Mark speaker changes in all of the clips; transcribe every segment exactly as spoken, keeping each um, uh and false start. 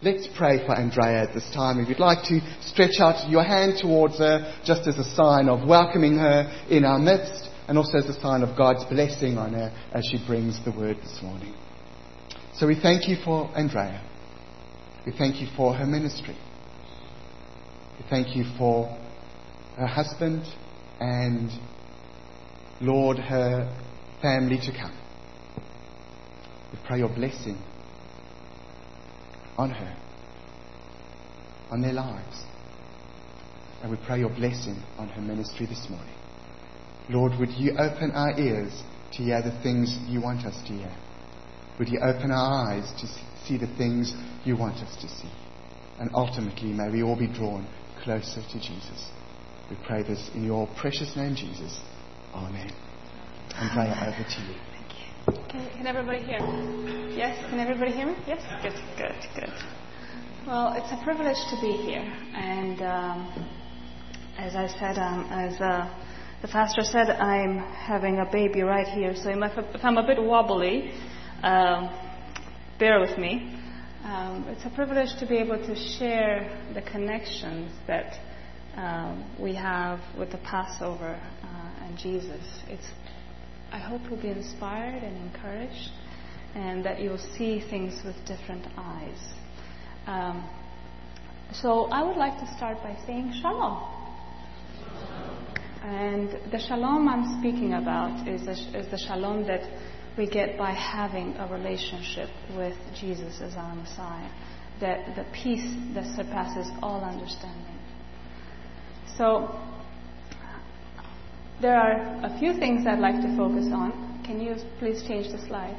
Speaker 1: let's pray for Andrea at this time. If you'd like to stretch out your hand towards her, just as a sign of welcoming her in our midst, and also as a sign of God's blessing on her as she brings the word this morning. So we thank you for Andrea. We thank you for her ministry. We thank you for her husband and, Lord, her family to come. We pray your blessing on her, on their lives. And we pray your blessing on her ministry this morning. Lord, would you open our ears to hear the things you want us to hear? Would you open our eyes to see the things you want us to see? And ultimately, may we all be drawn closer to Jesus. We pray this in your precious name, Jesus. Amen. Andrea, over to you.
Speaker 2: Can, can everybody hear me? Yes? Can everybody hear me? Yes? Good, good, good. Well, it's a privilege to be here. And um, as I said, um, as uh, the pastor said, I'm having a baby right here. So if I'm a bit wobbly, um, bear with me. Um, it's a privilege to be able to share the connections that um, we have with the Passover uh, and Jesus. It's I hope you'll be inspired and encouraged, and that you'll see things with different eyes. Um, so I would like to start by saying shalom. And the shalom I'm speaking about is the, is the shalom that we get by having a relationship with Jesus as our Messiah, that the peace that surpasses all understanding. So there are a few things I'd like to focus on. Can you please change the slide?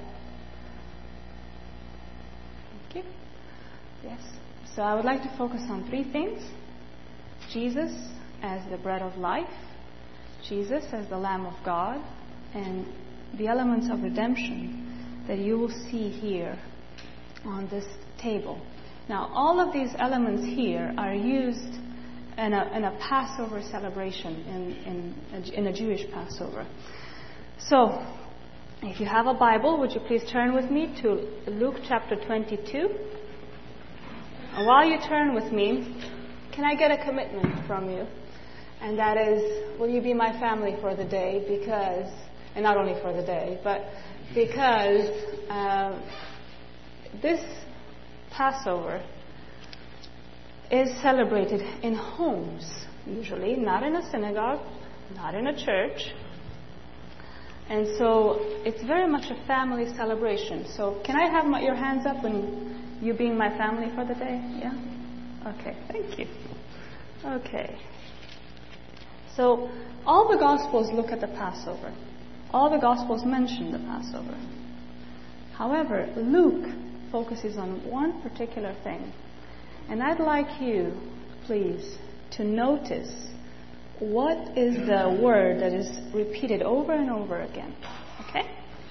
Speaker 2: Thank you. Yes. So I would like to focus on three things. Jesus as the bread of life, Jesus as the Lamb of God, and the elements of redemption that you will see here on this table. Now, all of these elements here are used in a, in a Passover celebration, in, in, a, in a Jewish Passover. So, if you have a Bible, would you please turn with me to Luke chapter twenty-two? And while you turn with me, can I get a commitment from you? And that is, will you be my family for the day? Because, and not only for the day, but because uh, this Passover is celebrated in homes, usually, not in a synagogue, not in a church. And so it's very much a family celebration. So can I have my, your hands up when you being my family for the day? Yeah? Okay, thank you. Okay. So all the Gospels look at the Passover. All the Gospels mention the Passover. However, Luke focuses on one particular thing. And I'd like you, please, to notice what is the word that is repeated over and over again. Okay?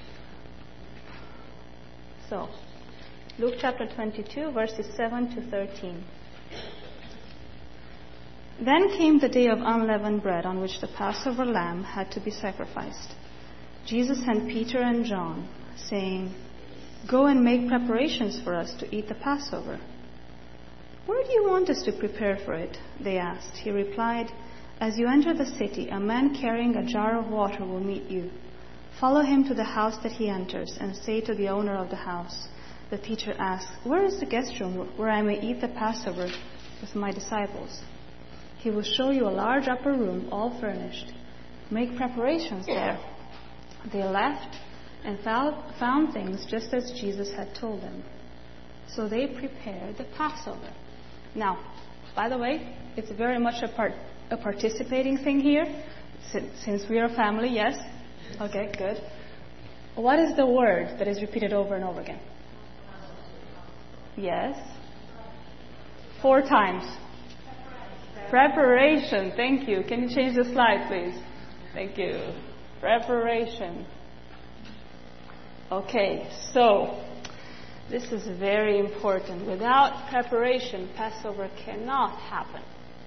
Speaker 2: So, Luke chapter twenty-two, verses seven to thirteen. Then came the day of unleavened bread on which the Passover lamb had to be sacrificed. Jesus sent Peter and John, saying, "Go and make preparations for us to eat the Passover." "Where do you want us to prepare for it?" they asked. He replied, "As you enter the city, a man carrying a jar of water will meet you. Follow him to the house that he enters, and say to the owner of the house, 'The teacher asks, where is the guest room where I may eat the Passover with my disciples?' He will show you a large upper room, all furnished. Make preparations there." They left and found, found things just as Jesus had told them. So they prepared the Passover. Now, by the way, it's very much a, part, a participating thing here, since, since we are a family, yes? Okay, good. What is the word that is repeated over and over again? Yes? Four times. Preparation. Thank you. Can you change the slide, please? Thank you. Preparation. Okay, so this is very important. Without preparation, Passover cannot happen.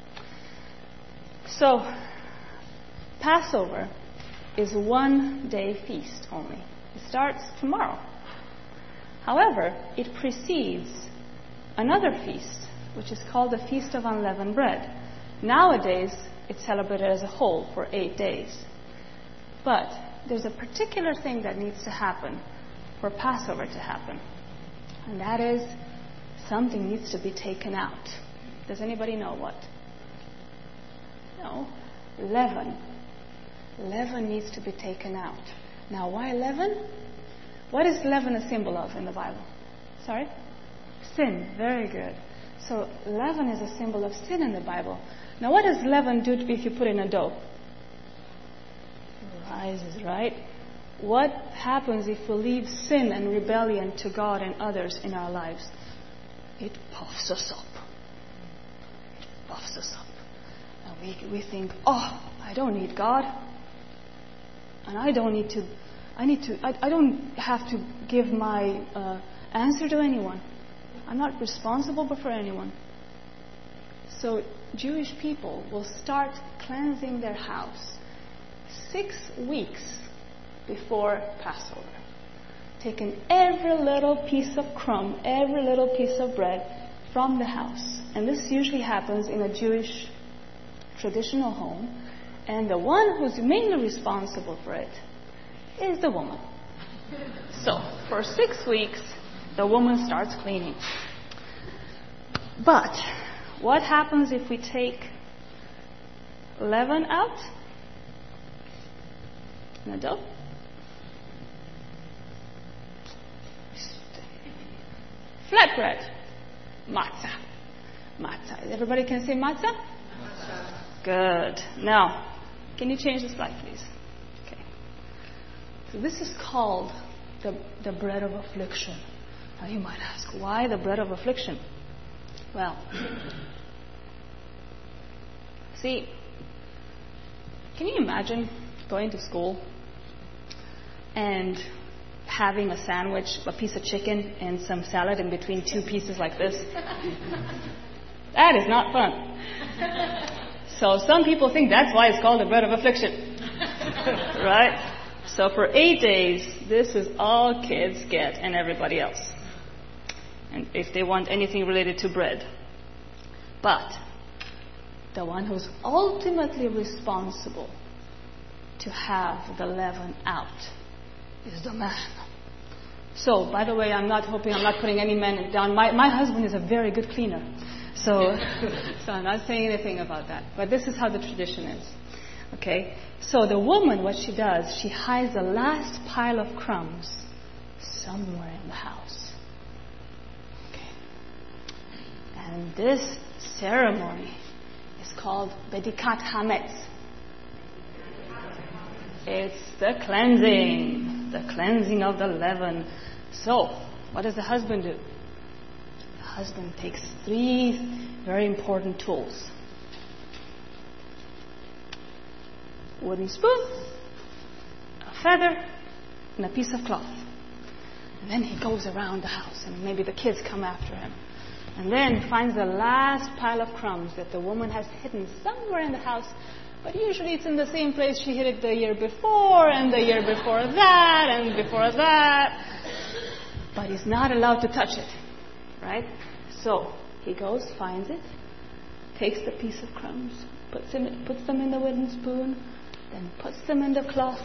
Speaker 2: So, Passover is one day feast only. It starts tomorrow. However, it precedes another feast, which is called the Feast of Unleavened Bread. Nowadays, it's celebrated as a whole for eight days. But there's a particular thing that needs to happen for Passover to happen. And that is, something needs to be taken out. Does anybody know what? No. Leaven. Leaven needs to be taken out. Now, why leaven? What is leaven a symbol of in the Bible? Sorry? Sin. Very good. So, leaven is a symbol of sin in the Bible. Now, what does leaven do if you put in a dough? It rises, right? What happens if we leave sin and rebellion to God and others in our lives? It puffs us up. It puffs us up. And we, we think, oh, I don't need God. And I don't need to, I need to, I, I don't have to give my uh, answer to anyone. I'm not responsible for anyone. So Jewish people will start cleansing their house six weeks before Passover. Taking every little piece of crumb, every little piece of bread from the house. And this usually happens in a Jewish traditional home. And the one who's mainly responsible for it is the woman. So, for six weeks, the woman starts cleaning. But, what happens if we take leaven out in the dough? Flatbread. Matzah. Matzah. Everybody can say matzah? Matzah. Good. Now, can you change the slide, please? Okay. So this is called the, the bread of affliction. Now you might ask, why the bread of affliction? Well, see, can you imagine going to school and having a sandwich, a piece of chicken, and some salad in between two pieces like this? That is not fun. So some people think that's why it's called the bread of affliction. Right? So for eight days, this is all kids get and everybody else. And if they want anything related to bread. But the one who's ultimately responsible to have the leaven out is the man. So, by the way, I'm not hoping, I'm not putting any men down. My, my husband is a very good cleaner. So, so I'm not saying anything about that. But this is how the tradition is. Okay? So the woman, what she does, she hides the last pile of crumbs somewhere in the house. Okay? And this ceremony is called Bedikat Hametz. It's the cleansing. The cleansing of the leaven. So, what does the husband do? The husband takes three very important tools. Wooden spoon, a feather, and a piece of cloth. And then he goes around the house, and maybe the kids come after him. And then finds the last pile of crumbs that the woman has hidden somewhere in the house. But usually it's in the same place she hid it the year before, and the year before that, and before that. But he's not allowed to touch it, right? So he goes, finds it, takes the piece of crumbs, puts them, puts them in the wooden spoon, then puts them in the cloth,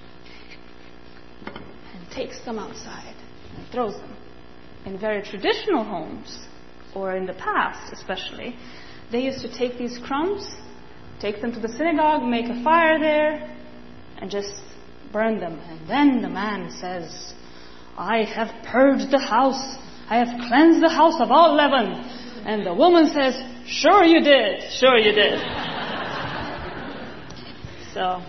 Speaker 2: and takes them outside and throws them. In very traditional homes, or in the past especially, they used to take these crumbs, take them to the synagogue, make a fire there, and just burn them. And then the man says, I have purged the house. I have cleansed the house of all leaven. And the woman says, sure you did. Sure you did. So,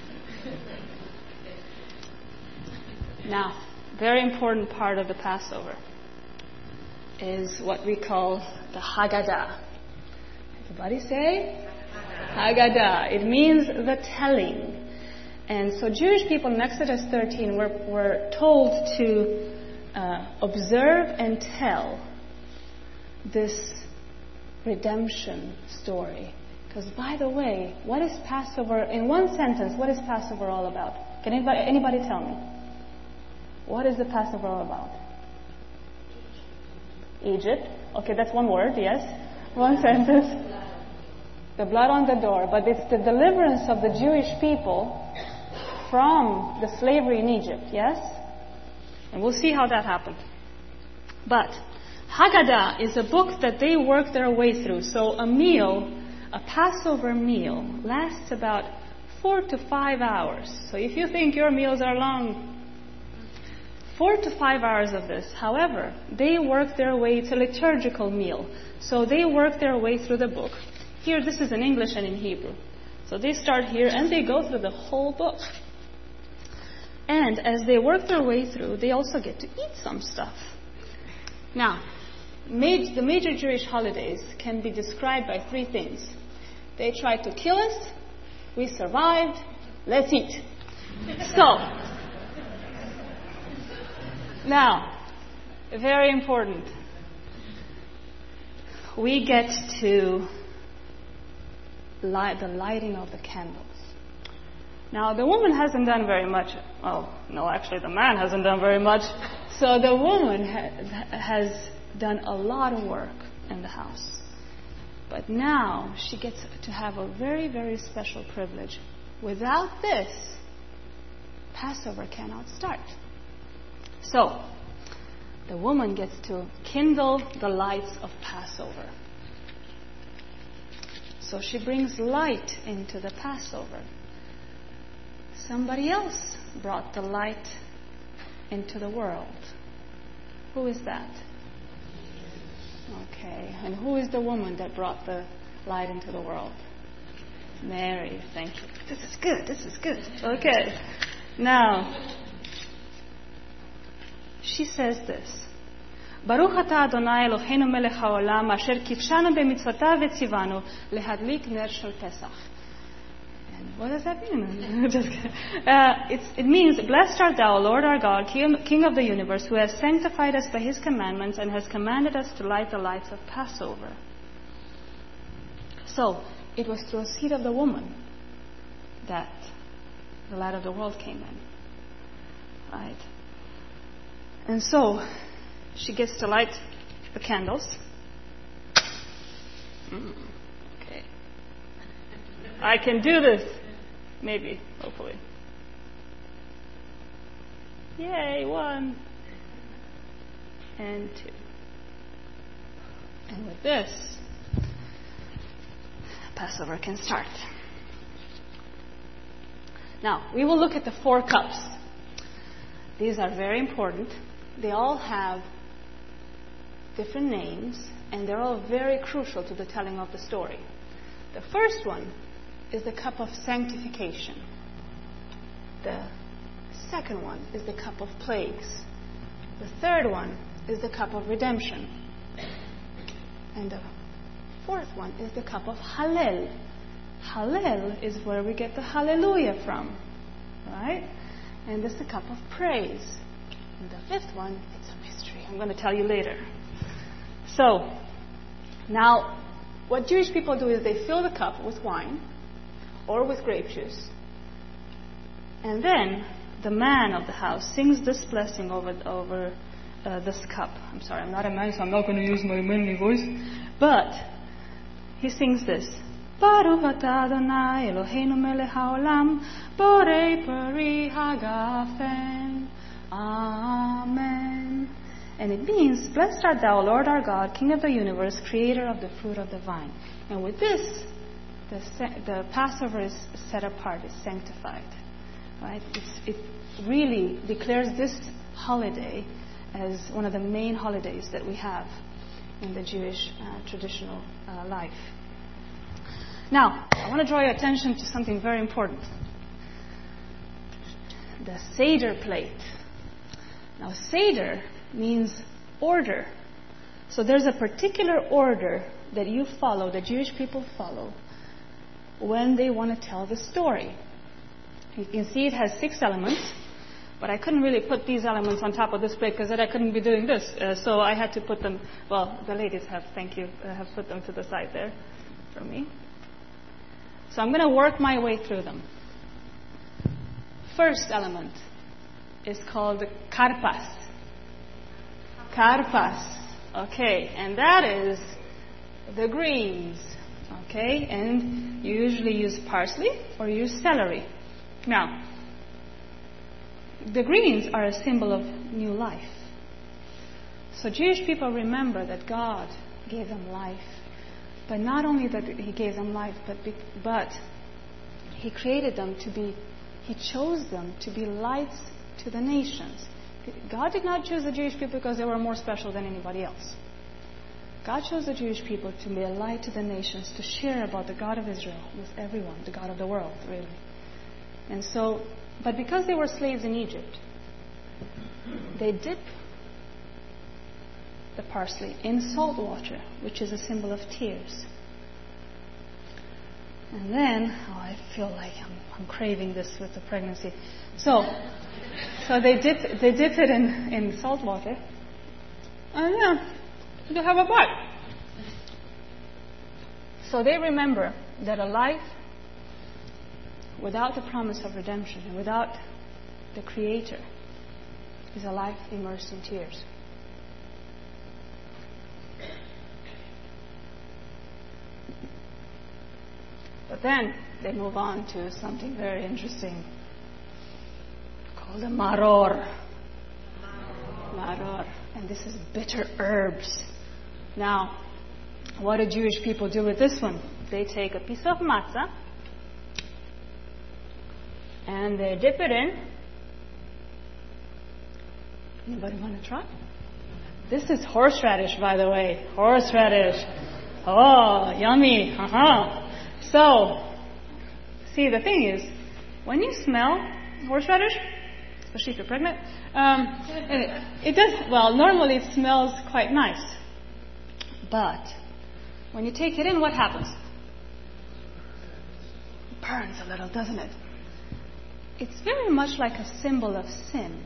Speaker 2: now, very important part of the Passover is what we call the Haggadah. Everybody say? Haggadah. It means the telling. And so Jewish people in Exodus thirteen were, were told to uh, observe and tell this redemption story. Because, by the way, what is Passover, in one sentence, what is Passover all about? Can anybody, anybody tell me? What is the Passover all about? Egypt. Okay, that's one word, yes. One sentence. The blood on the door. But it's the deliverance of the Jewish people from the slavery in Egypt, yes? And we'll see how that happened. But Haggadah is a book that they work their way through. So a meal, a Passover meal, lasts about four to five hours. So if you think your meals are long, four to five hours of this. However, they work their way. It's a liturgical meal. So they work their way through the book. Here, this is in English and in Hebrew. So they start here and they go through the whole book. And as they work their way through, they also get to eat some stuff. Now, the major Jewish holidays can be described by three things. They tried to kill us. We survived. Let's eat. So, now, very important. We get to light the lighting of the candles. Now, the woman hasn't done very much. Oh, no, actually, the man hasn't done very much. So the woman ha- has done a lot of work in the house. But now she gets to have a very, very special privilege. Without this, Passover cannot start. So, the woman gets to kindle the lights of Passover. So she brings light into the Passover. Somebody else brought the light into the world. Who is that? Okay. And who is the woman that brought the light into the world? Mary. Thank you. This is good. This is good. Okay. Now, she says this. Baruch atah Adonai Eloheinu melech haolam asher kidshanu b'mitzvotav v'tzivanu lehadlik ner shel Pesach. And what does that mean? Just kidding. Uh, it's, it means, blessed art thou, Lord our God, King of the universe, who has sanctified us by his commandments and has commanded us to light the lights of Passover. So, it was through a seed of the woman that the light of the world came in. Right? And so, she gets to light the candles. Mm, okay. I can do this. Maybe, hopefully. Yay, one. And two. And with this, Passover can start. Now, we will look at the four cups. These are very important. They all have different names, and they're all very crucial to the telling of the story. The first one is the cup of sanctification. The second one is the cup of plagues. The third one is the cup of redemption. And the fourth one is the cup of Hallel. Hallel is where we get the hallelujah from, right? And this is the cup of praise. And the fifth one, it's a mystery. I'm going to tell you later. So, now, what Jewish people do is they fill the cup with wine or with grape juice. And then the man of the house sings this blessing over, over uh, this cup. I'm sorry, I'm not a man, so I'm not going to use my manly voice. But he sings this. Baruch atah Adonai Eloheinu melech haolam borei peri hagafen. Amen. And it means, blessed art thou, Lord our God, King of the universe, creator of the fruit of the vine. And with this, the, the Passover is set apart, is sanctified. Right? It's, it really declares this holiday as one of the main holidays that we have in the Jewish uh, traditional uh, life. Now, I want to draw your attention to something very important. The Seder plate. Now, Seder means order. So there's a particular order that you follow, the Jewish people follow, when they want to tell the story. You can see it has six elements, but I couldn't really put these elements on top of this plate because then I couldn't be doing this. Uh, so I had to put them, well, the ladies have, thank you, uh, have put them to the side there for me. So I'm going to work my way through them. First element is called karpas. Karpas. Okay, and that is the greens. Okay, and you usually use parsley or use celery. Now, the greens are a symbol of new life. So Jewish people remember that God gave them life. But not only that He gave them life, but, be, but He created them to be, He chose them to be lights to the nations. God did not choose the Jewish people because they were more special than anybody else. God chose the Jewish people to be a light to the nations, to share about the God of Israel with everyone, the God of the world, really. And so, but because they were slaves in Egypt, they dip the parsley in salt water, which is a symbol of tears. And then, oh, I feel like I'm, I'm craving this with the pregnancy. So, so they dip, they dip it in, in salt water, and yeah, they have a bite. So they remember that a life without the promise of redemption and without the Creator is a life immersed in tears. But then they move on to something very interesting called a maror. Maror. And this is bitter herbs. Now, what do Jewish people do with this one? They take a piece of matzah and they dip it in. Anybody want to try? This is horseradish, by the way. Horseradish. Oh, yummy. Uh-huh. So, see, the thing is, when you smell horseradish, especially if you're pregnant, um, it, it does, well, normally it smells quite nice. But when you take it in, what happens? It burns a little, doesn't it? It's very much like a symbol of sin.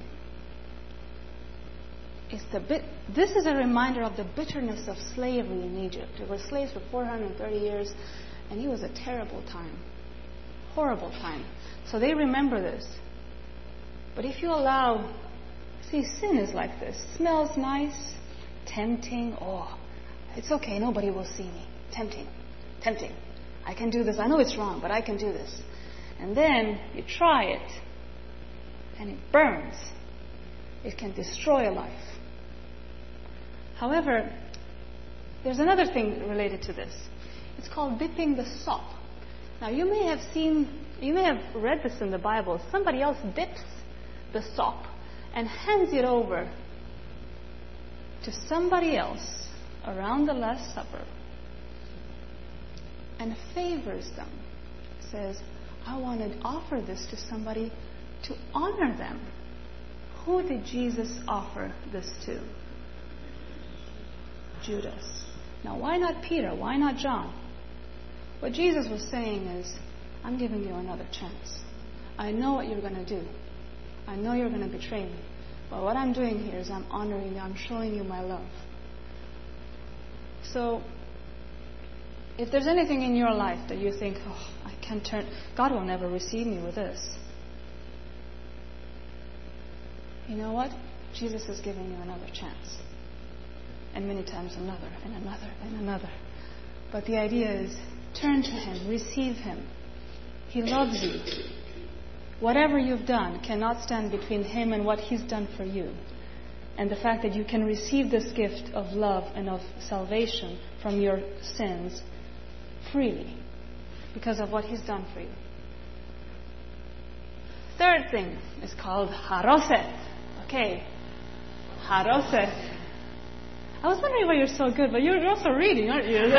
Speaker 2: It's the bit, this is a reminder of the bitterness of slavery in Egypt. They were slaves for four hundred thirty years, and it was a terrible time. Horrible time. So they remember this. But if you allow, see, sin is like this. Smells nice, tempting. Oh, it's okay, nobody will see me. Tempting, tempting. I can do this. I know it's wrong, but I can do this. And then you try it, and it burns. It can destroy a life. However, there's another thing related to this. It's called dipping the sop. Now, you may have seen, you may have read this in the Bible. Somebody else dips the sop and hands it over to somebody else around the Last Supper and favors them. Says, I want to offer this to somebody to honor them. Who did Jesus offer this to? Judas. Now, why not Peter? Why not John? What Jesus was saying is, I'm giving you another chance. I know what you're going to do. I know you're going to betray me. But what I'm doing here is I'm honoring you. I'm showing you my love. So, if there's anything in your life that you think, oh, I can't turn, God will never receive me with this. You know what? Jesus is giving you another chance. And many times another, and another, and another. But the idea is, turn to Him, receive Him. He loves you. Whatever you've done cannot stand between Him and what He's done for you. And the fact that you can receive this gift of love and of salvation from your sins freely because of what He's done for you. Third thing is called haroset. Okay, haroset. I was wondering why you're so good, but you're also reading, aren't you?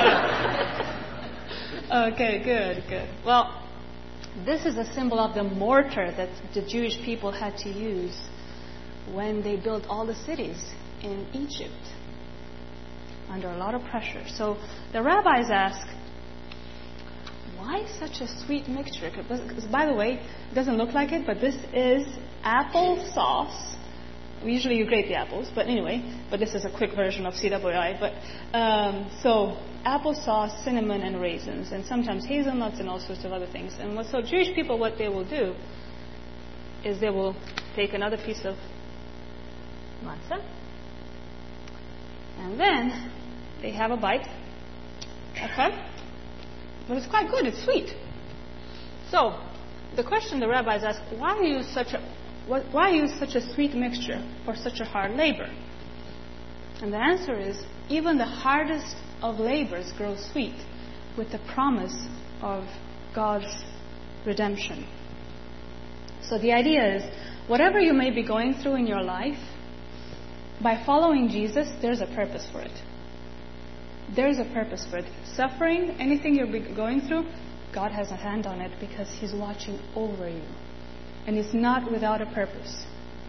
Speaker 2: Okay, good, good. Well, this is a symbol of the mortar that the Jewish people had to use when they built all the cities in Egypt under a lot of pressure. So the rabbis ask, why such a sweet mixture? Because, by the way, it doesn't look like it, but this is apple sauce. Usually you grate the apples, but anyway, but this is a quick version of C W I. But um, so applesauce, cinnamon, and raisins, and sometimes hazelnuts and all sorts of other things. And what, so Jewish people, what they will do is they will take another piece of matzah And then they have a bite. Okay? But it's quite good. It's sweet. So, the question the rabbis ask, why use such a why use such a sweet mixture for such a hard labor? And the answer is, even the hardest of labors grow sweet with the promise of God's redemption. So the idea is, whatever you may be going through in your life, by following Jesus, there's a purpose for it. There's a purpose for it. Suffering, anything you're going through, God has a hand on it because He's watching over you. And it's not without a purpose.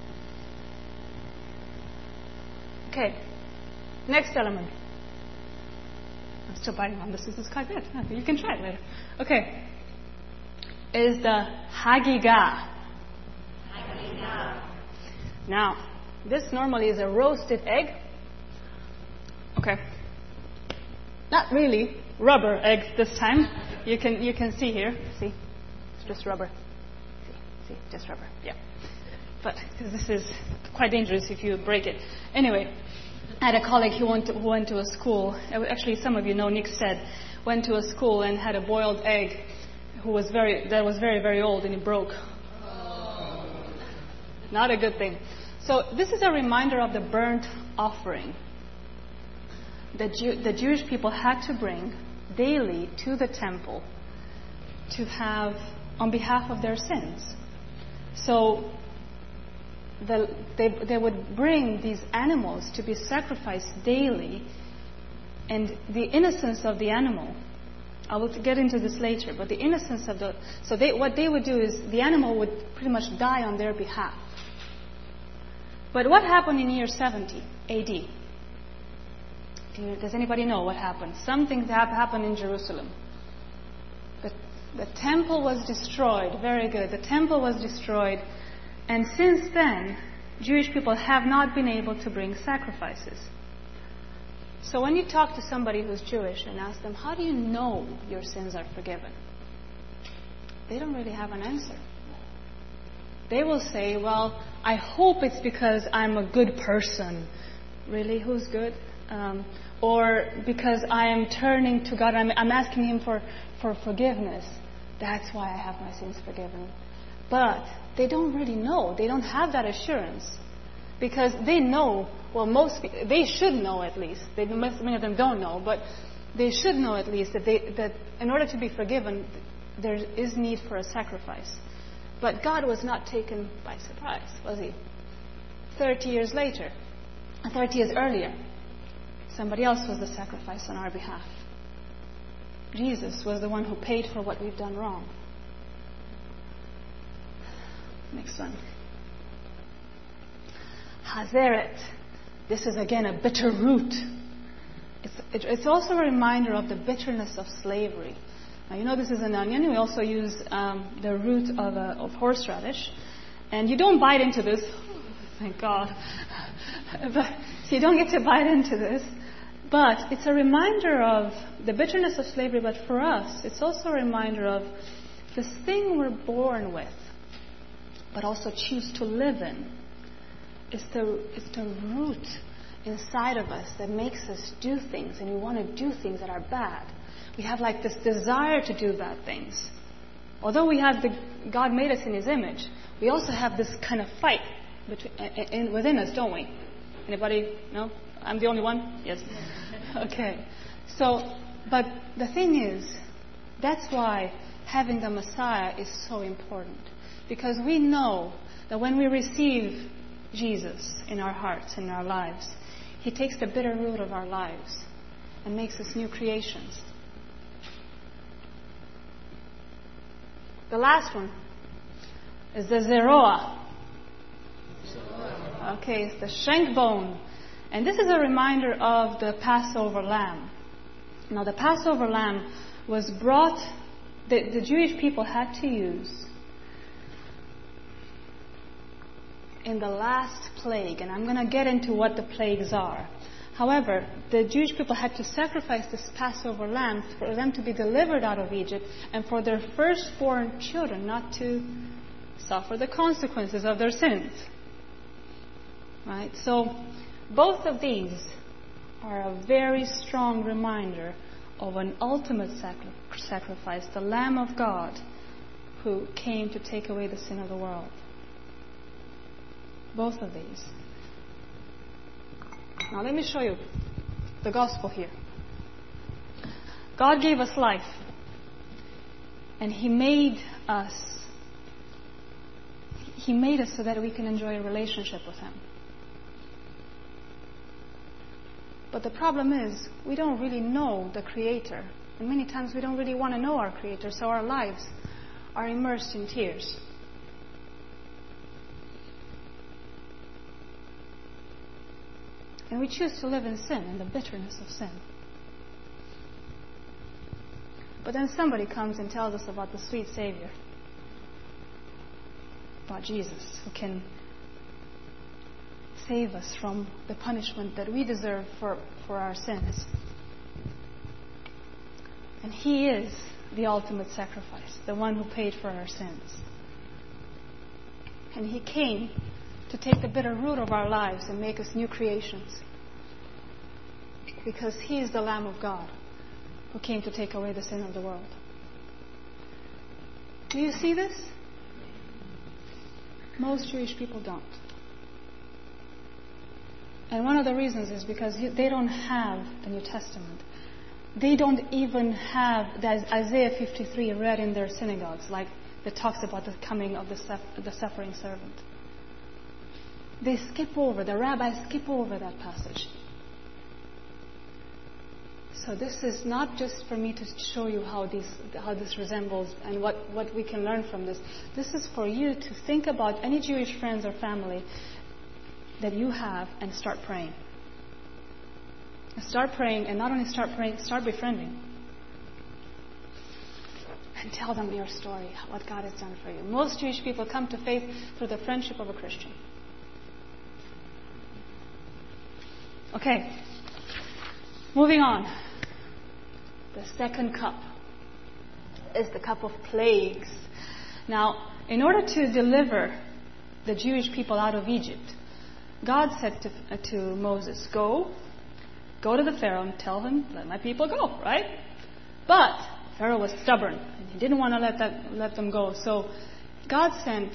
Speaker 2: Okay. Next element. I'm still biting on this. This is quite good. You can try it later. Okay. Is the Hagigah. Hagigah. Now, this normally is a roasted egg. Okay. Not really rubber eggs this time. You can you can see here. See? It's just rubber. See? See? Just rubber. Yeah. But this is quite dangerous if you break it. Anyway, I had a colleague who went to, who went to a school. Actually, some of you know Nick said went to a school and had a boiled egg who was very that was very very old and it broke. Not a good thing. So this is a reminder of the burnt offering that Jew, the Jewish people had to bring daily to the temple to have on behalf of their sins. So the, they, they would bring these animals to be sacrificed daily, and the innocence of the animal, I will get into this later, but the innocence of the, so they, what they would do is the animal would pretty much die on their behalf. But what happened in year seventy A D? Does anybody know what happened? Something happened in Jerusalem. The, the temple was destroyed. Very good. The temple was destroyed. And since then, Jewish people have not been able to bring sacrifices. So when you talk to somebody who's Jewish and ask them, how do you know your sins are forgiven? They don't really have an answer. They will say, well, I hope it's because I'm a good person. Really? Who's good? Um, or because I am turning to God, I'm, I'm asking Him for, for forgiveness. That's why I have my sins forgiven. But they don't really know. They don't have that assurance. Because they know, well, most they should know at least. They, many of them don't know, but they should know at least that, they, that in order to be forgiven, there is need for a sacrifice. But God was not taken by surprise, was He? Thirty years later, thirty years earlier, somebody else was the sacrifice on our behalf. Jesus was the one who paid for what we've done wrong. Next one. Hazeret. This is again a bitter root. It's, it, it's also a reminder of the bitterness of slavery. Now, you know this is an onion. We also use um, the root of, a, of horseradish. And you don't bite into this. Thank God. But, so you don't get to bite into this. But it's a reminder of the bitterness of slavery. But for us, it's also a reminder of this thing we're born with, but also choose to live in. It's the, it's the root inside of us that makes us do things, and we want to do things that are bad. We have like this desire to do bad things. Although we have the God made us in His image, we also have this kind of fight between, in, within us, don't we? Anybody? No? I'm the only one? Yes. Okay. So, but the thing is, that's why having the Messiah is so important. Because we know that when we receive Jesus in our hearts, in our lives, He takes the bitter root of our lives and makes us new creations. The last one is the Zeroah. Okay, it's the shank bone. And this is a reminder of the Passover lamb. Now, the Passover lamb was brought, the, the Jewish people had to use in the last plague. And I'm going to get into what the plagues are. However, the Jewish people had to sacrifice this Passover lamb for them to be delivered out of Egypt and for their firstborn children not to suffer the consequences of their sins. Right? So, both of these are a very strong reminder of an ultimate sacri- sacrifice, the Lamb of God who came to take away the sin of the world. Both of these. Now let me show you the gospel here. God gave us life, and He made us He made us so that we can enjoy a relationship with Him. But the problem is, we don't really know the Creator. And many times we don't really want to know our Creator, so our lives are immersed in tears. And we choose to live in sin, in the bitterness of sin. But then somebody comes and tells us about the sweet Savior, about Jesus, who can save us from the punishment that we deserve for, for our sins. And He is the ultimate sacrifice, the one who paid for our sins. And He came to take the bitter root of our lives and make us new creations. Because He is the Lamb of God who came to take away the sin of the world. Do you see this? Most Jewish people don't. And one of the reasons is because they don't have the New Testament. They don't even have the Isaiah fifty-three read in their synagogues, like that talks about the coming of the, suf- the suffering servant. They skip over, the rabbis skip over that passage. So this is not just for me to show you how this, how this resembles and what, what we can learn from this. This is for you to think about any Jewish friends or family that you have and start praying. And start praying, and not only start praying, start befriending. And tell them your story, what God has done for you. Most Jewish people come to faith through the friendship of a Christian. Okay. Moving on. The second cup is the cup of plagues. Now, in order to deliver the Jewish people out of Egypt, God said to, uh, to Moses, go, go to the Pharaoh and tell him, let my people go, right? But Pharaoh was stubborn, and he didn't want to let that, let them go. So God sent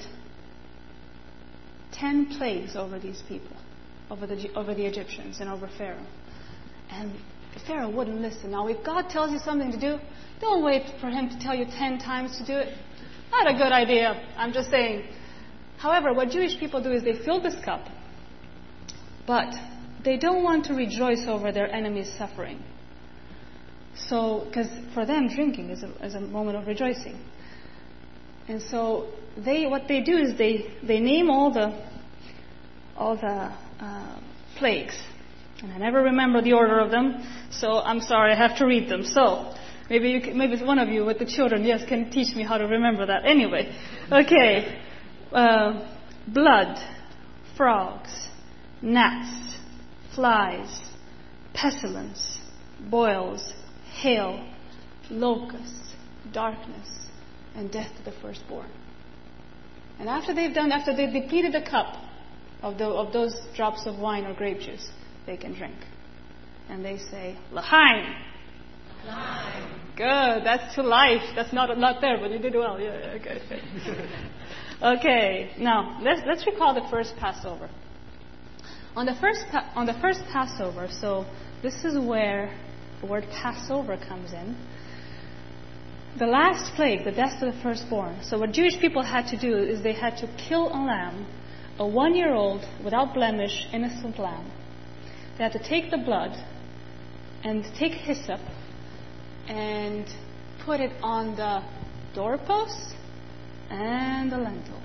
Speaker 2: ten plagues over these people, over the, over the Egyptians and over Pharaoh. And Pharaoh wouldn't listen. Now, if God tells you something to do, don't wait for Him to tell you ten times to do it. Not a good idea. I'm just saying. However, what Jewish people do is they fill this cup, but they don't want to rejoice over their enemy's suffering. So, because for them, drinking is a, is a moment of rejoicing. And so, they what they do is they, they name all the all the uh, plagues. And I never remember the order of them, so I'm sorry, I have to read them. So, maybe you can, maybe one of you with the children, yes, can teach me how to remember that. Anyway, okay. Uh, blood, frogs, gnats, flies, pestilence, boils, hail, locusts, darkness, and death to the firstborn. And after they've done, after they've depleted the cup of, the, of those drops of wine or grape juice, they can drink. And they say, L'chaim. L'chaim. Good, that's to life. That's not not there, but you did well. Yeah, okay. Okay, now let's let's recall the first Passover. On the first pa- on the first Passover, so this is where the word Passover comes in. The last plague, the death of the firstborn. So what Jewish people had to do is they had to kill a lamb, a one-year-old, without blemish, innocent lamb. They had to take the blood and take hyssop and put it on the doorposts and the lintel.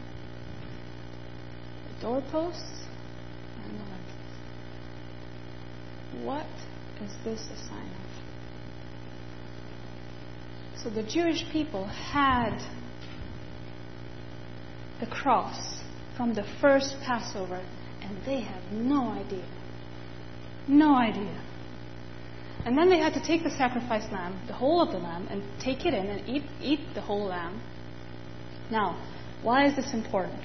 Speaker 2: The doorposts and the lintels. What is this a sign of? So the Jewish people had the cross from the first Passover, and they have no idea. No idea. And then they had to take the sacrificed lamb, the whole of the lamb, and take it in and eat, eat the whole lamb. Now, why is this important?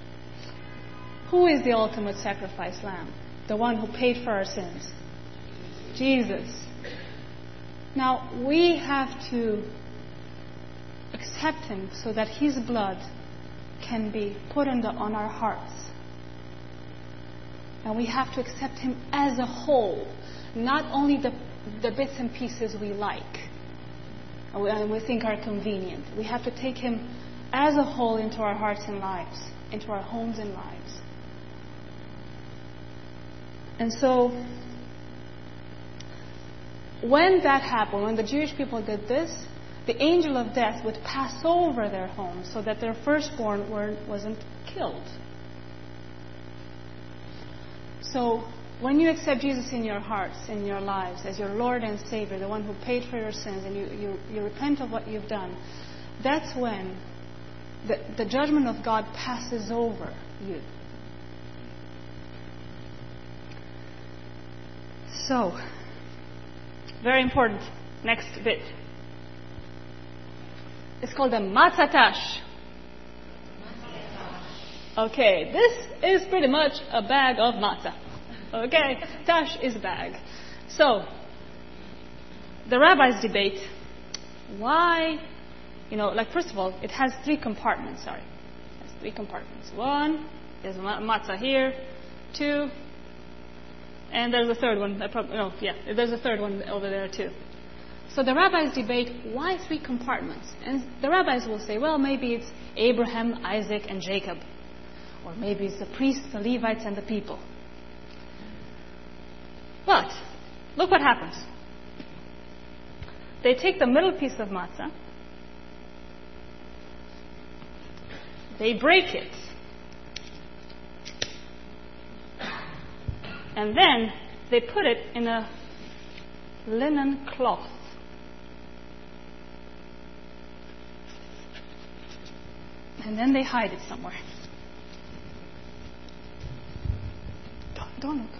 Speaker 2: Who is the ultimate sacrificed lamb? The one who paid for our sins. Jesus. Now, we have to accept him so that his blood can be put on, the, on our hearts. And we have to accept him as a whole, not only the, the bits and pieces we like and we, and we think are convenient. We have to take him as a whole into our hearts and lives, into our homes and lives. And so, when that happened, when the Jewish people did this, the angel of death would pass over their homes so that their firstborn were, wasn't killed. So, when you accept Jesus in your hearts, in your lives, as your Lord and Savior, the one who paid for your sins, and you, you, you repent of what you've done, that's when the, the judgment of God passes over you. So, very important, next bit. It's called the matzah. Okay, this is pretty much a bag of matzah. Okay, tash is a bag. So, the rabbis debate why, you know, like first of all, it has three compartments, sorry. It has three compartments. One, there's matzah here. Two, and there's a third one. No, yeah, there's a third one over there too. So the rabbis debate why three compartments. And the rabbis will say, well, maybe it's Abraham, Isaac, and Jacob. Or maybe it's the priests, the Levites, and the people. But, look what happens. They take the middle piece of matzah. They break it. And then they put it in a linen cloth. And then they hide it somewhere. Don't, don't look.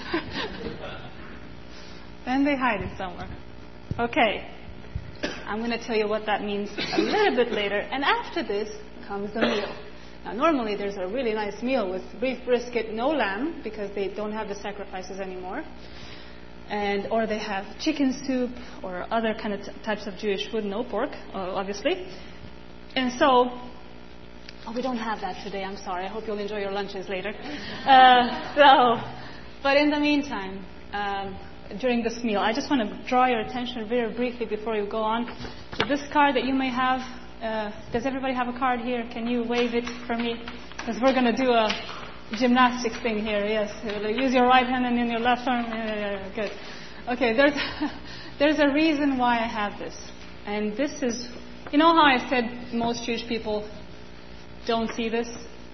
Speaker 2: Then they hide it somewhere. Okay. I'm going to tell you what that means a little bit later. And after this comes the meal. Now, normally there's a really nice meal with beef brisket, no lamb, because they don't have the sacrifices anymore. And or they have chicken soup or other kind of t- types of Jewish food, no pork, uh, obviously. And so, oh, we don't have that today. I'm sorry. I hope you'll enjoy your lunches later. Uh, so, but in the meantime, um, during this meal, I just want to draw your attention very briefly before you go on to this card that you may have. Uh, does everybody have a card here? Can you wave it for me? Because we're going to do a gymnastics thing here. Yes, use your right hand and then your left arm. Yeah, yeah, yeah, good. Okay, there's there's a reason why I have this, and this is, you know how I said most Jewish people don't see this?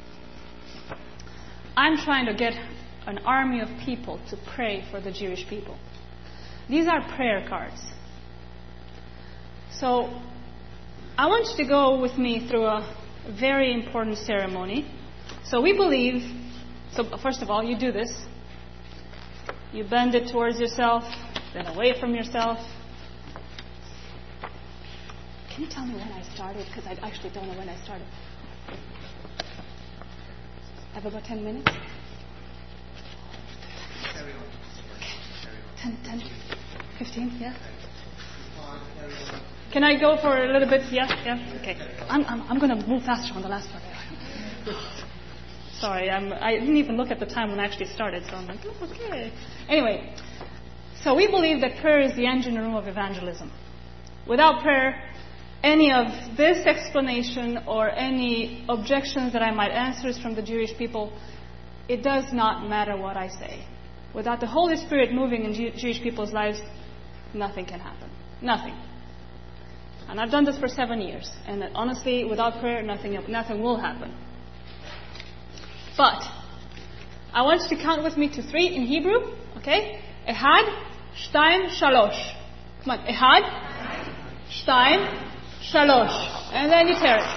Speaker 2: I'm trying to get an army of people to pray for the Jewish people. These are prayer cards. So I want you to go with me through a very important ceremony. So we believe, so first of all, you do this. You bend it towards yourself, then away from yourself. Can you tell me when I started? Because I actually don't know when I started. I have about ten minutes.
Speaker 1: Carry on.
Speaker 2: ten, ten, fifteen, yeah? Can I go for a little bit? Yeah, yeah. Okay. I'm I'm, I'm going to move faster on the last part. Sorry, I'm, I didn't even look at the time when I actually started, so I'm like, oh, okay. Anyway, so we believe that prayer is the engine room of evangelism. Without prayer, any of this explanation or any objections that I might answer from the Jewish people, it does not matter what I say. Without the Holy Spirit moving in Jew- Jewish people's lives, nothing can happen. Nothing. And I've done this for seven years. And honestly, without prayer, nothing, nothing will happen. But I want you to count with me to three in Hebrew. Okay? Ehad, Shtaim, Shalosh. Come on. Ehad, Shtaim, Shalosh. And then you tear it.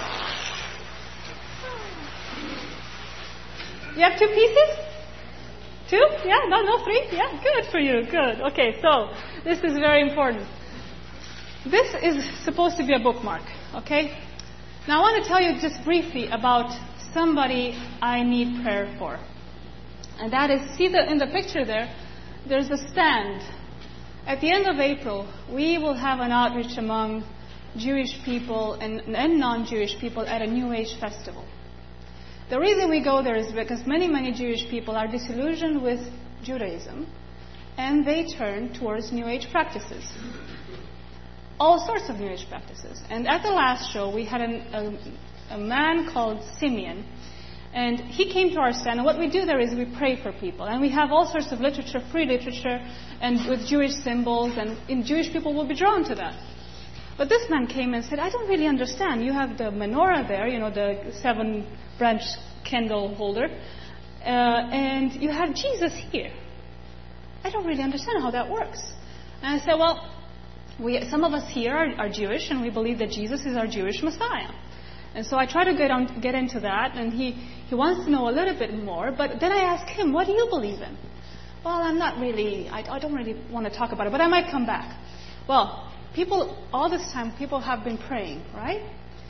Speaker 2: You have two pieces? Two? Yeah? No, no, three? Yeah? Good for you. Good. Okay, so this is very important. This is supposed to be a bookmark. Okay? Now I want to tell you just briefly about somebody I need prayer for. And that is, see the in the picture there, there's a stand At the end of April, we will have an outreach among Jewish people and, and non-Jewish people at a New Age festival. The reason we go there is because many, many Jewish people are disillusioned with Judaism, and they turn towards New Age practices. All sorts of New Age practices. And at the last show, we had an, a, a man called Simeon, and he came to our stand, and what we do there is we pray for people. And we have all sorts of literature, free literature, and with Jewish symbols, and, and Jewish people will be drawn to that. But this man came and said, I don't really understand. You have the menorah there, you know, the seven-branch candle holder, uh, and you have Jesus here. I don't really understand how that works. And I said, well, we, some of us here are, are Jewish, and we believe that Jesus is our Jewish Messiah. And so I try to get on, get into that, and he, he wants to know a little bit more. But then I ask him, what do you believe in? Well, I'm not really, I, I don't really want to talk about it, but I might come back. Well, people, all this time, people have been praying, right?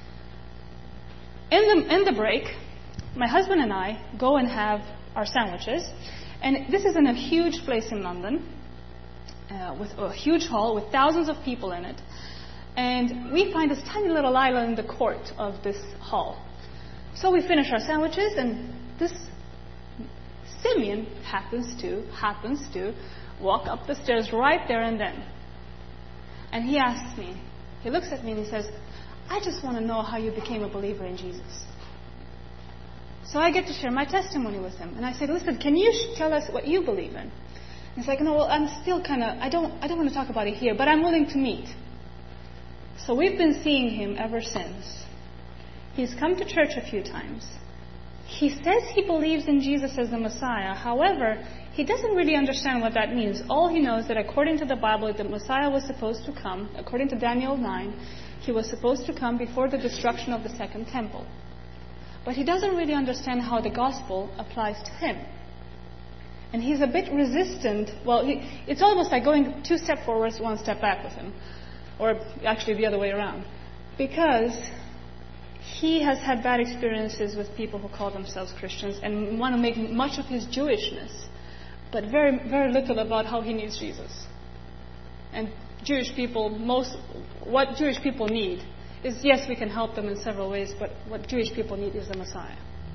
Speaker 2: In the, in the break, my husband and I go and have our sandwiches. And this is in a huge place in London, uh, with a huge hall with thousands of people in it. And we find this tiny little island in the court of this hall. So we finish our sandwiches, and this Simeon happens to, happens to walk up the stairs right there and then. And he asks me, he looks at me and he says, I just want to know how you became a believer in Jesus. So I get to share my testimony with him. And I said, listen, can you sh- tell us what you believe in? And he's like, no, well, I'm still kind of, I don't, I don't want to talk about it here, but I'm willing to meet. So we've been seeing him ever since. He's come to church a few times. He says he believes in Jesus as the Messiah. However, he doesn't really understand what that means. All he knows that according to the Bible, the Messiah was supposed to come, according to Daniel nine, he was supposed to come before the destruction of the second temple. But he doesn't really understand how the gospel applies to him. And he's a bit resistant. Well, he, it's almost like going two steps forward, one step back with him. Or actually the other way around. Because he has had bad experiences with people who call themselves Christians and want to make much of his Jewishness, but very, very little about how he needs Jesus. And Jewish people, most, what Jewish people need is, yes, we can help them in several ways, but what Jewish people need is the Messiah.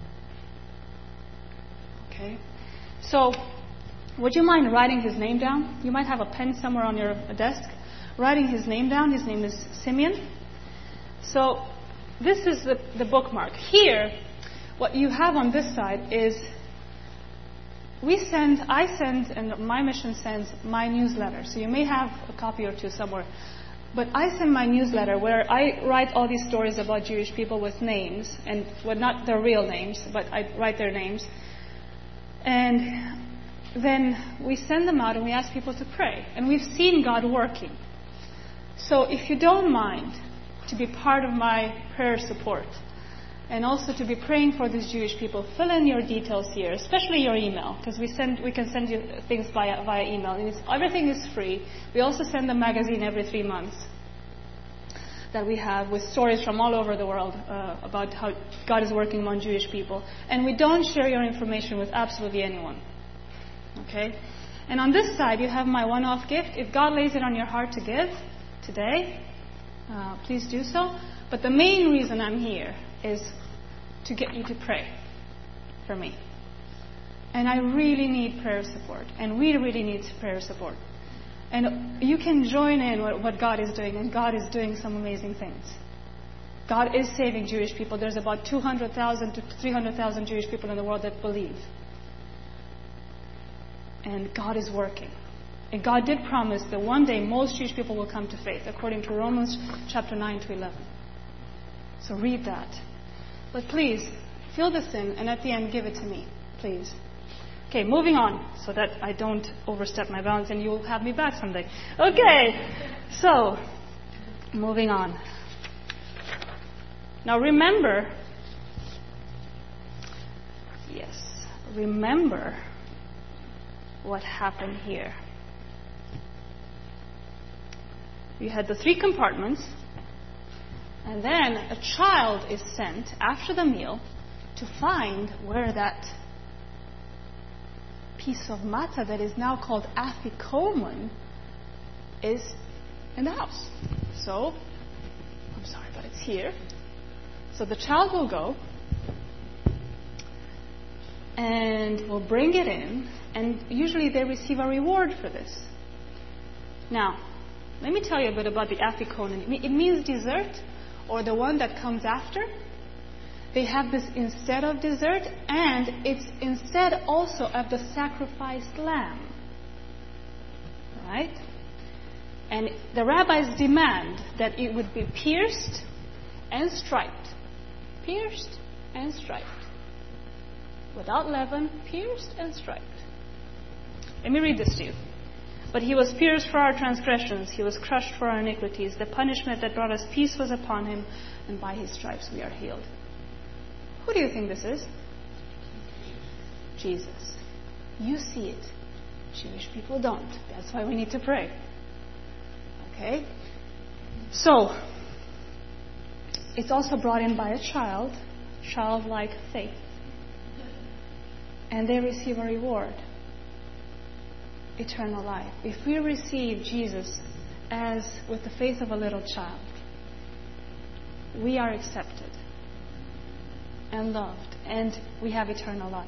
Speaker 2: Okay? So, would you mind writing his name down? You might have a pen somewhere on your desk. Writing his name down. His name is Simeon. So, this is the, the bookmark. Here, what you have on this side is, we send, I send, and my mission sends my newsletter. So you may have a copy or two somewhere. But I send my newsletter where I write all these stories about Jewish people with names, and well, not their real names, but I write their names. And then we send them out and we ask people to pray. And we've seen God working. So if you don't mind to be part of my prayer support, and also to be praying for these Jewish people, fill in your details here, especially your email, because we send we can send you things via via email. And it's, everything is free. We also send a magazine every three months that we have with stories from all over the world uh, about how God is working among Jewish people. And we don't share your information with absolutely anyone. Okay? And on this side, you have my one-off gift. If God lays it on your heart to give today, uh, please do so. But the main reason I'm here is to get you to pray for me. And I really need prayer support. And we really need prayer support. And you can join in what, what God is doing. And God is doing some amazing things. God is saving Jewish people. There's about two hundred thousand to three hundred thousand Jewish people in the world that believe. And God is working. And God did promise that one day most Jewish people will come to faith, according to Romans chapter nine to eleven. So read that. But please, fill this in, and at the end, give it to me, please. Okay, moving on, so that I don't overstep my bounds and you'll have me back someday. Okay, so, moving on. Now remember, yes, remember what happened here. You had the three compartments, and then a child is sent after the meal to find where that piece of matzah that is now called afikomen is in the house. So, I'm sorry, but it's here. So the child will go and will bring it in, and usually they receive a reward for this. Now, let me tell you a bit about the afikomen. It means dessert, or the one that comes after. They have this instead of dessert, and it's instead also of the sacrificed lamb. Right? And the rabbis demand that it would be pierced and striped. Pierced and striped. Without leaven, pierced and striped. Let me read this to you. But he was pierced for our transgressions, he was crushed for our iniquities. The punishment that brought us peace was upon him, and by his stripes we are healed. Who do you think this is? Jesus. You see it. Jewish people don't. That's why we need to pray. Okay? So, it's also brought in by a child, childlike faith. And they receive a reward. Eternal life. If we receive Jesus as with the faith of a little child, we are accepted and loved, and we have eternal life.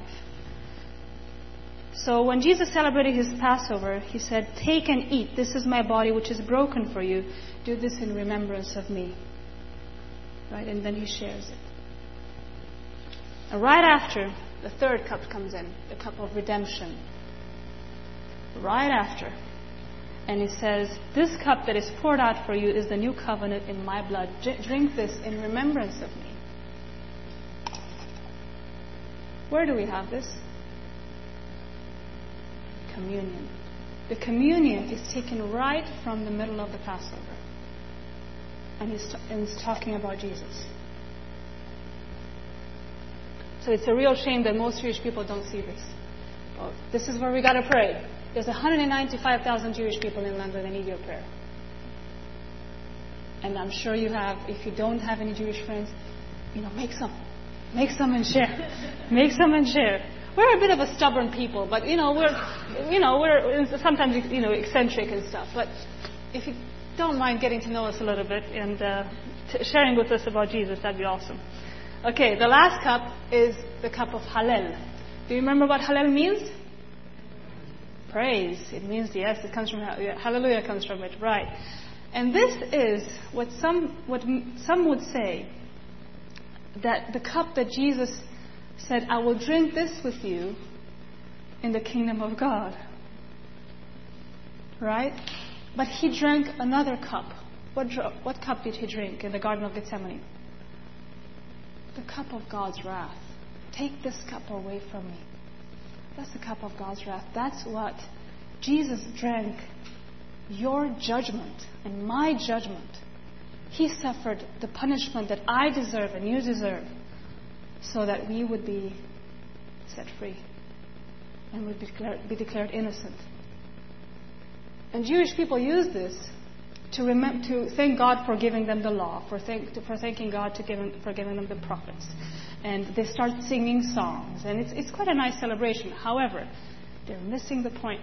Speaker 2: So when Jesus celebrated his Passover, he said, "Take and eat. This is my body which is broken for you. Do this in remembrance of me." Right? And then he shares it. And right after, the third cup comes in, the cup of redemption. Right after. And he says, "This cup that is poured out for you is the new covenant in my blood. Drink this in remembrance of me." Where do we have this? Communion. The communion is taken right from the middle of the Passover. And he's, t- and he's talking about Jesus. So it's a real shame that most Jewish people don't see this. Well, this is where we got to pray. There's one hundred ninety-five thousand Jewish people in London that need your prayer. And I'm sure you have, if you don't have any Jewish friends, you know, make some. Make some and share. Make some and share. We're a bit of a stubborn people, but you know, we're, you know, we're sometimes, you know, eccentric and stuff. But if you don't mind getting to know us a little bit and uh, t- sharing with us about Jesus, that'd be awesome. Okay, the last cup is the cup of Hallel. Do you remember what Hallel means? Praise. It means, yes, it comes from, yeah, hallelujah comes from it, right. And this is what some, what some would say, that the cup that Jesus said, "I will drink this with you in the kingdom of God." Right? But he drank another cup. What, what cup did he drink in the Garden of Gethsemane? The cup of God's wrath. Take this cup away from me. That's the cup of God's wrath. That's what Jesus drank. Your judgment and my judgment. He suffered the punishment that I deserve and you deserve, so that we would be set free and would be declared, be declared innocent. And Jewish people use this to remember, to thank God for giving them the law, for, thank, for thanking God to give, for giving them the prophets. And they start singing songs, and it's, it's quite a nice celebration. However, they're missing the point.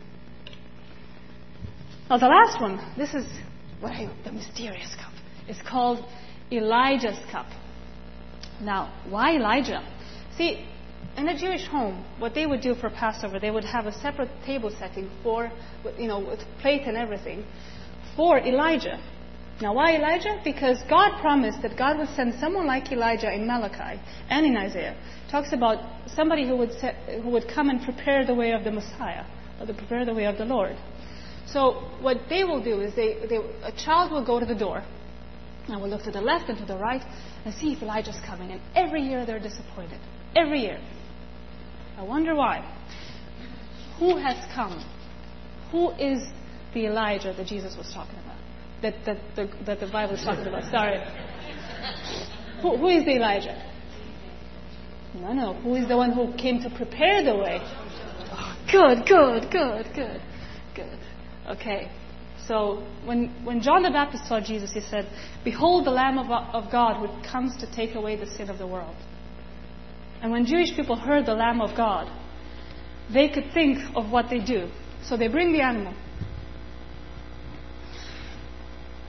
Speaker 2: Now the last one, this is what I, the mysterious cup. It's called Elijah's cup. Now, why Elijah? See, in a Jewish home, what they would do for Passover, they would have a separate table setting for, you know, with plate and everything, for Elijah. Now, why Elijah? Because God promised that God would send someone like Elijah in Malachi and in Isaiah. It talks about somebody who would set, who would come and prepare the way of the Messiah, or to prepare the way of the Lord. So, what they will do is they, they a child will go to the door. I will look to the left and to the right and see if Elijah's coming. And every year they're disappointed. Every year. I wonder why. Who has come? Who is the Elijah that Jesus was talking about? That, that, the, that the Bible is talking about? Sorry. Who, who is the Elijah? No, no. Who is the one who came to prepare the way? Oh, good, good, good, good, good. Okay. So when, when John the Baptist saw Jesus, he said, "Behold the Lamb of, of God who comes to take away the sin of the world." And when Jewish people heard the Lamb of God, they could think of what they do. So they bring the animal.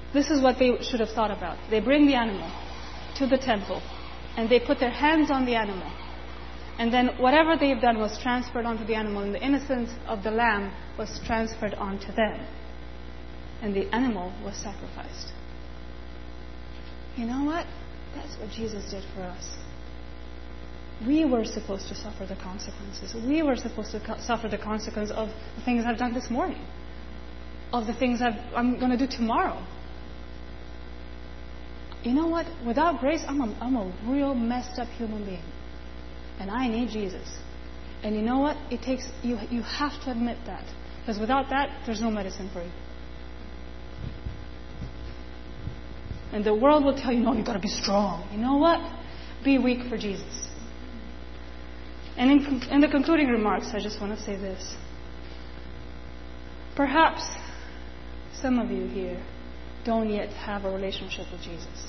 Speaker 2: This is what they should have thought about. They bring the animal to the temple, and they put their hands on the animal. And then whatever they've done was transferred onto the animal, and the innocence of the lamb was transferred onto them. And the animal was sacrificed. You know what? That's what Jesus did for us. We were supposed to suffer the consequences. We were supposed to co- suffer the consequence of the things I've done this morning, of the things I've, I'm going to do tomorrow. You know what? Without grace, I'm a, I'm a real messed up human being. And I need Jesus. And you know what? It takes you. You have to admit that, because without that, there's no medicine for you. And the world will tell you, no, you've got to be strong. You know what? Be weak for Jesus. And in, in the concluding remarks, I just want to say this. Perhaps some of you here don't yet have a relationship with Jesus.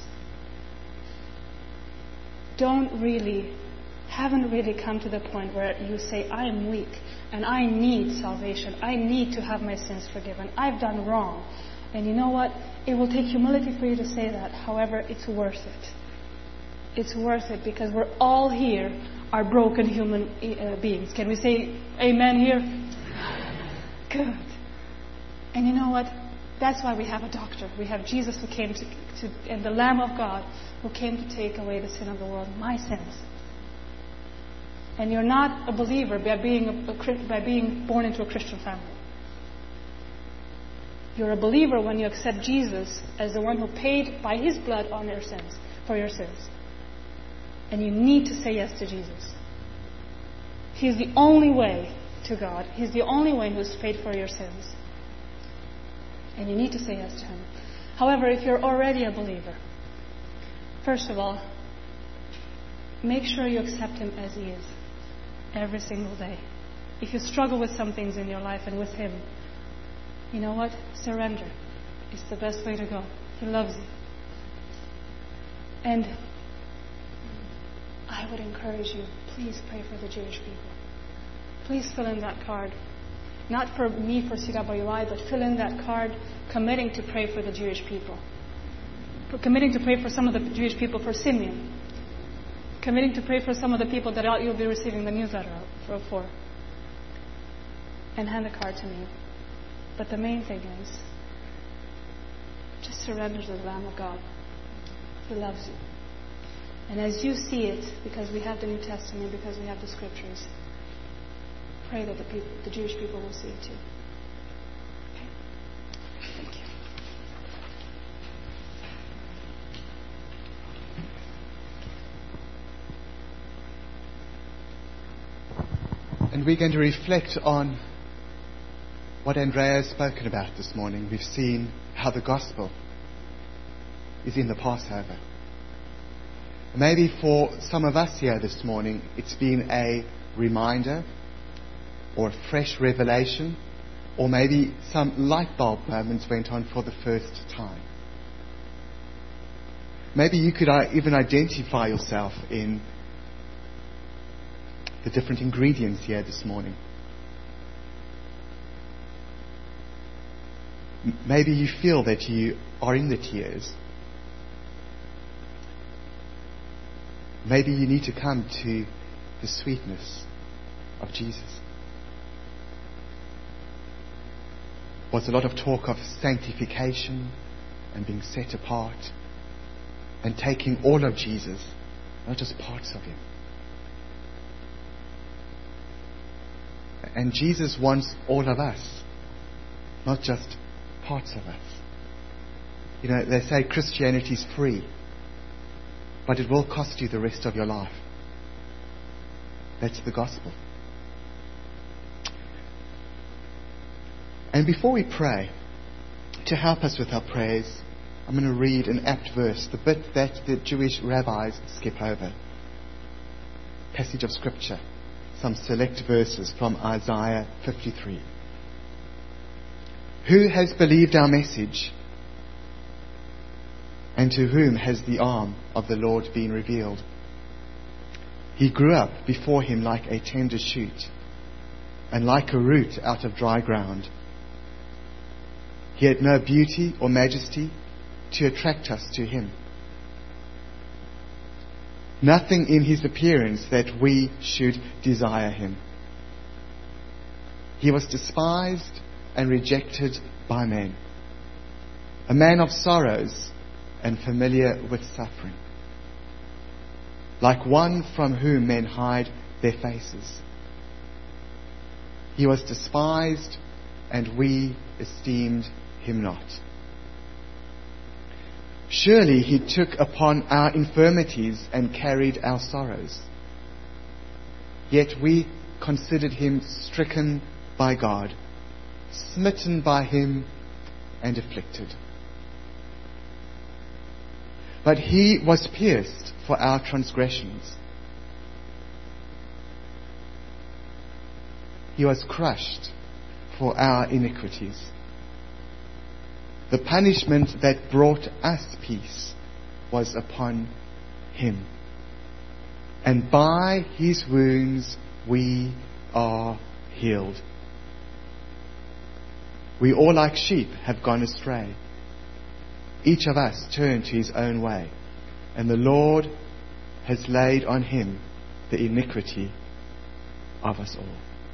Speaker 2: Don't really, haven't really come to the point where you say, I am weak and I need salvation. I need to have my sins forgiven. I've done wrong. And you know what? It will take humility for you to say that. However, it's worth it. It's worth it because we're all here are broken human uh, beings. Can we say amen here? Good. And you know what? That's why we have a doctor. We have Jesus who came to, to and the Lamb of God who came to take away the sin of the world, my sins. And you're not a believer by being a, a, by being born into a Christian family. You're a believer when you accept Jesus as the one who paid by His blood on your sins, for your sins. And you need to say yes to Jesus. He's the only way to God. He's the only one who's paid for your sins. And you need to say yes to Him. However, if you're already a believer, first of all, make sure you accept Him as He is every single day. If you struggle with some things in your life and with Him, you know what? Surrender. It's the best way to go. He loves you. And I would encourage you, please pray for the Jewish people. Please fill in that card. Not for me, for C W I, but fill in that card committing to pray for the Jewish people. For committing to pray for some of the Jewish people, for Simeon. Committing to pray for some of the people that you'll be receiving the newsletter for. for. And hand the card to me. But the main thing is, just surrender to the Lamb of God. He loves you. And as you see it, because we have the New Testament, because we have the Scriptures, pray that the people, the Jewish people will see it too. Okay? Thank you.
Speaker 1: And we're going to reflect on what Andrea has spoken about this morning. We've seen how the gospel is in the Passover. Maybe for some of us here this morning, it's been a reminder or a fresh revelation, or maybe some light bulb moments went on for the first time. Maybe you could even identify yourself in the different ingredients here this morning. Maybe you feel that you are in the tears. Maybe you need to come to the sweetness of Jesus. Was a lot of talk of sanctification and being set apart and taking all of Jesus, not just parts of Him. And Jesus wants all of us, not just parts of us. You know, they say Christianity is free, but it will cost you the rest of your life. That's the gospel. And before we pray, to help us with our prayers, I'm going to read an apt verse, the bit that the Jewish rabbis skip over. Passage of Scripture, some select verses from Isaiah fifty-three. Who has believed our message? And to whom has the arm of the Lord been revealed? He grew up before Him like a tender shoot, and like a root out of dry ground. He had no beauty or majesty to attract us to him. Nothing in his appearance that we should desire him. He was despised and rejected by men, a man of sorrows and familiar with suffering, like one from whom men hide their faces. He was despised, and we esteemed him not. Surely he took upon our infirmities and carried our sorrows. Yet we considered him stricken by God, smitten by him, and afflicted. But he was pierced for our transgressions. He was crushed for our iniquities. The punishment that brought us peace was upon him, and by his wounds we are healed. We all like sheep have gone astray. Each of us turned to his own way, and the Lord has laid on him the iniquity of us all.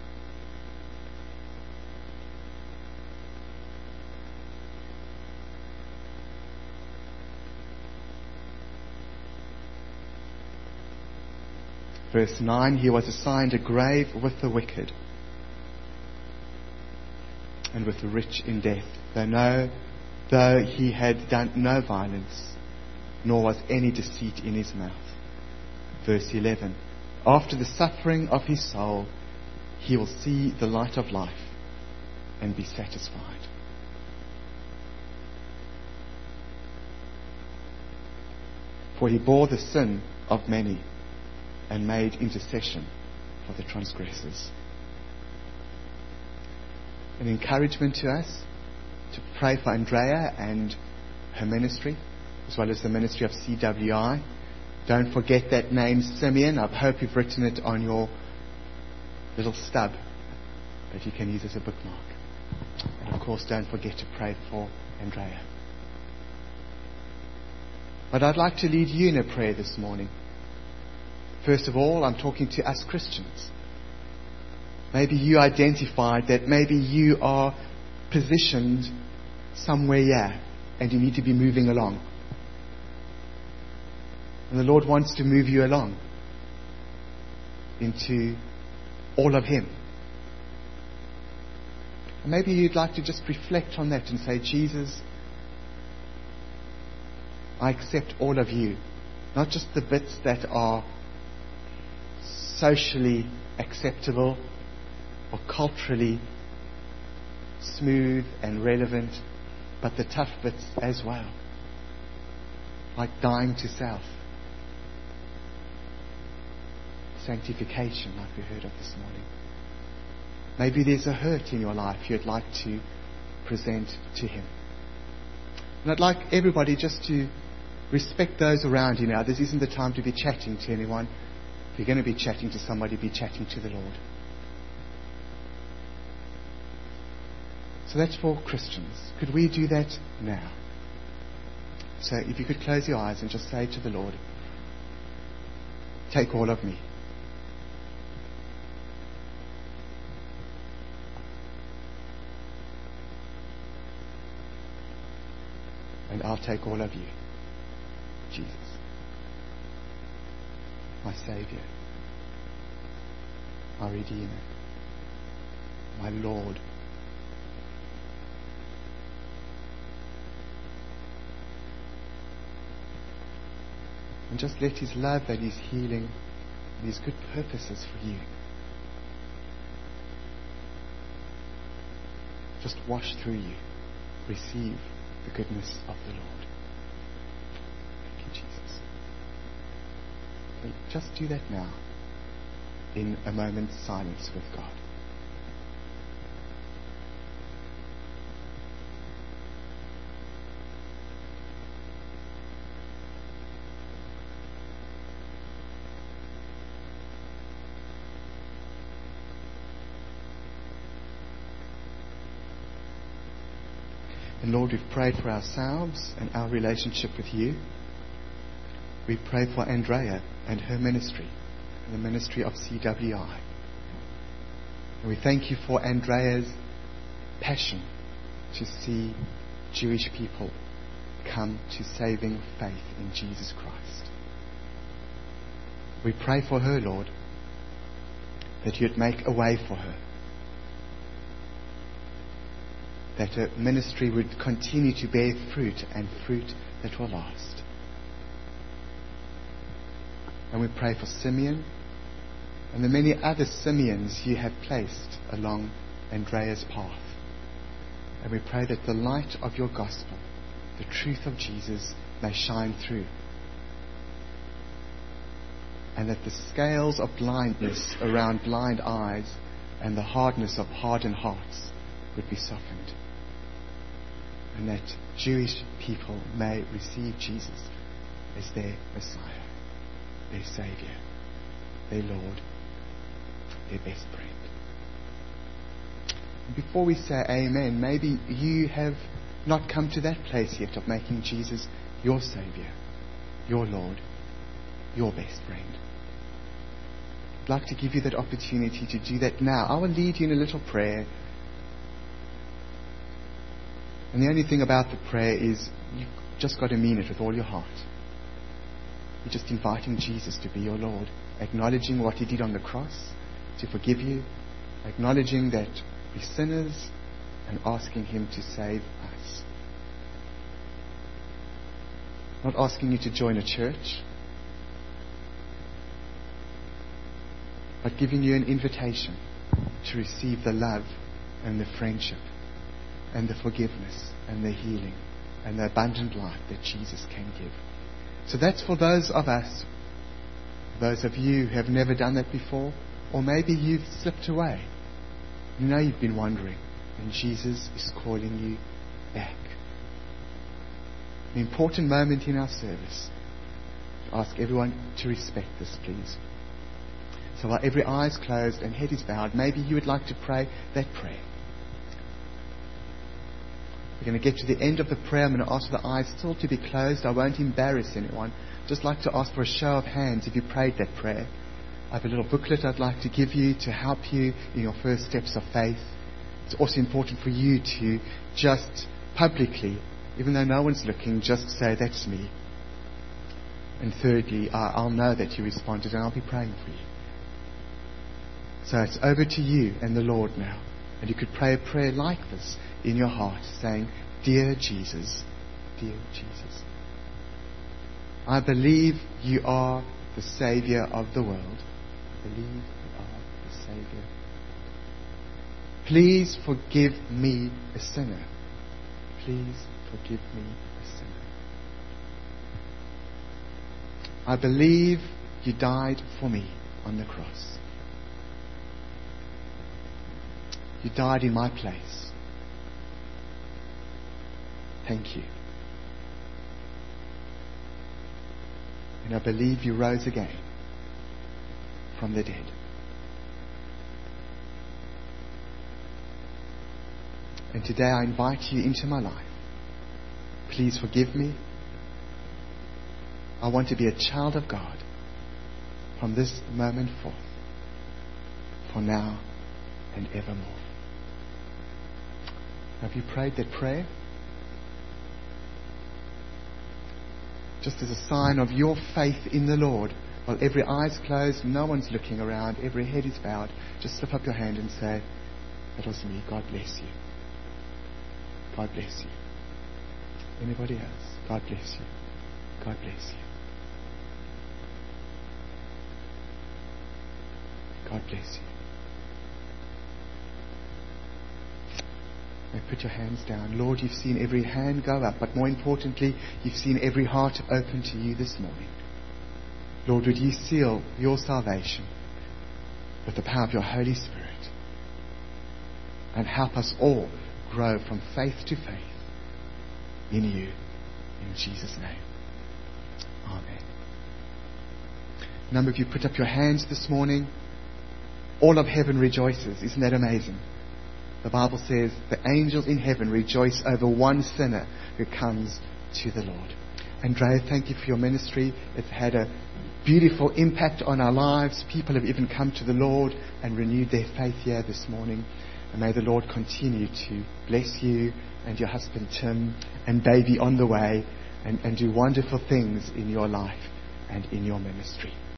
Speaker 1: Verse nine, he was assigned a grave with the wicked and with the rich in death, though no, though he had done no violence, nor was any deceit in his mouth. Verse eleven, after the suffering of his soul, he will see the light of life and be satisfied. For he bore the sin of many and made intercession for the transgressors. An encouragement to us to pray for Andrea and her ministry, as well as the ministry of C W I. Don't forget that name, Simeon. I hope you've written it on your little stub that you can use as a bookmark. And of course, don't forget to pray for Andrea. But I'd like to lead you in a prayer this morning. First of all, I'm talking to us Christians. Maybe you identified that maybe you are positioned somewhere here and you need to be moving along. And the Lord wants to move you along into all of him. And maybe you'd like to just reflect on that and say, Jesus, I accept all of you, not just the bits that are socially acceptable or culturally smooth and relevant, but the tough bits as well, like dying to self, sanctification like we heard of this morning. Maybe there's a hurt in your life you'd like to present to him. And I'd like everybody just to respect those around you now. This isn't the time to be chatting to anyone. If you're going to be chatting to somebody, be chatting to the Lord. So that's for Christians. Could we do that now? So if you could close your eyes and just say to the Lord, take all of me. And I'll take all of you. Jesus, my Saviour, my Redeemer, my Lord. And just let his love and his healing and his good purposes for you just wash through you. Receive the goodness of the Lord. Jesus. But just do that now in a moment's silence with God. And Lord, we've prayed for ourselves and our relationship with you. We pray for Andrea and her ministry, and the ministry of C W I. And we thank you for Andrea's passion to see Jewish people come to saving faith in Jesus Christ. We pray for her, Lord, that you'd make a way for her, that her ministry would continue to bear fruit, and fruit that will last. And we pray for Simeon and the many other Simeons you have placed along Andrea's path. And we pray that the light of your gospel, the truth of Jesus, may shine through. And that the scales of blindness around blind eyes and the hardness of hardened hearts would be softened. And that Jewish people may receive Jesus as their Messiah, their Saviour, their Lord, their best friend. And before we say amen, maybe you have not come to that place yet of making Jesus your Saviour, your Lord, your best friend. I'd like to give you that opportunity to do that now. I will lead you in a little prayer. And the only thing about the prayer is you've just got to mean it with all your heart. You're just inviting Jesus to be your Lord, acknowledging what he did on the cross to forgive you, acknowledging that we're sinners, and asking him to save us. Not asking you to join a church, but giving you an invitation to receive the love and the friendship and the forgiveness and the healing and the abundant life that Jesus can give. So that's for those of us, those of you who have never done that before, or maybe you've slipped away. You know you've been wandering, and Jesus is calling you back. An important moment in our service. I ask everyone to respect this, please. So while every eye is closed and head is bowed, maybe you would like to pray that prayer. We're going to get to the end of the prayer. I'm going to ask for the eyes still to be closed. I won't embarrass anyone. Just like to ask for a show of hands if you prayed that prayer. I have a little booklet I'd like to give you to help you in your first steps of faith. It's also important for you to just publicly, even though no one's looking, just say, that's me. And thirdly, I'll know that you responded and I'll be praying for you. So it's over to you and the Lord now. And you could pray a prayer like this in your heart, saying, Dear Jesus, dear Jesus, I believe you are the Saviour of the world. I believe you are the Saviour. Please forgive me, a sinner. Please forgive me, a sinner. I believe you died for me on the cross. You died in my place. Thank you. And I believe you rose again from the dead. And today I invite you into my life. Please forgive me. I want to be a child of God from this moment forth, for now and evermore. Have you prayed that prayer? Just as a sign of your faith in the Lord, while every eye is closed, no one's looking around, every head is bowed, just slip up your hand and say, that was me, God bless you. God bless you. Anybody else? God bless you. God bless you. God bless you. Now put your hands down. Lord, you've seen every hand go up, but more importantly, you've seen every heart open to you this morning. Lord, would you seal your salvation with the power of your Holy Spirit and help us all grow from faith to faith in you, in Jesus' name. Amen. A number of you put up your hands this morning. All of heaven rejoices. Isn't that amazing? The Bible says the angels in heaven rejoice over one sinner who comes to the Lord. Andrea, thank you for your ministry. It's had a beautiful impact on our lives. People have even come to the Lord and renewed their faith here this morning. And may the Lord continue to bless you and your husband Tim and baby on the way, and, and do wonderful things in your life and in your ministry.